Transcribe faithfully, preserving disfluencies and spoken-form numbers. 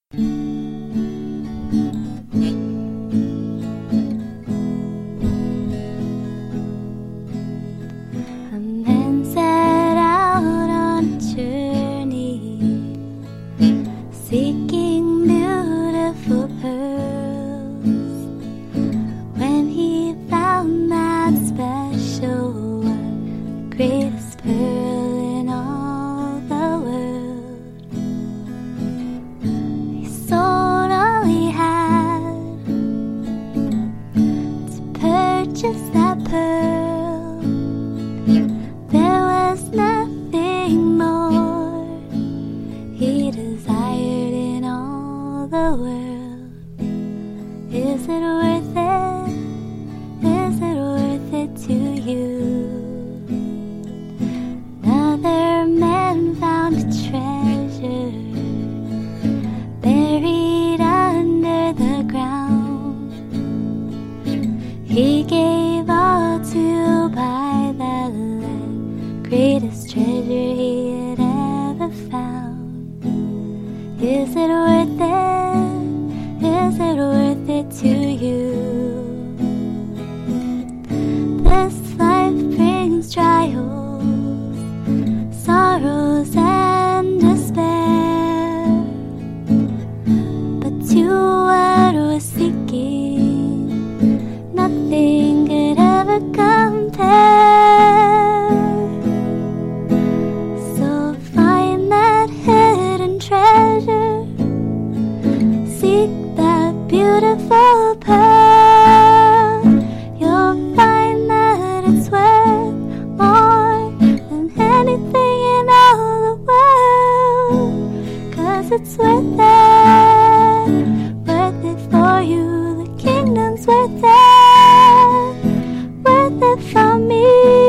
A man set out on a journey, seeking beautiful pearls. When he found that special one, the greatest pearl in all the world, he sold all he had to purchase that pearl. There was nothing more he desired in all the world. Is it worth it? Is it worth it to you? Another man found a treasure buried under the ground. He gave all to buy that land, greatest treasure he had ever found. Is it worth it? Is it worth it to you? This life brings trials, sorrows and despair, but to what we're seeking, nothing could ever compare. So find that hidden treasure, seek that beautiful pearl. You'll find that it's worth more than anything in all the world, 'cause it's worth it, worth it for you. The kingdom's worth it, worth it for me.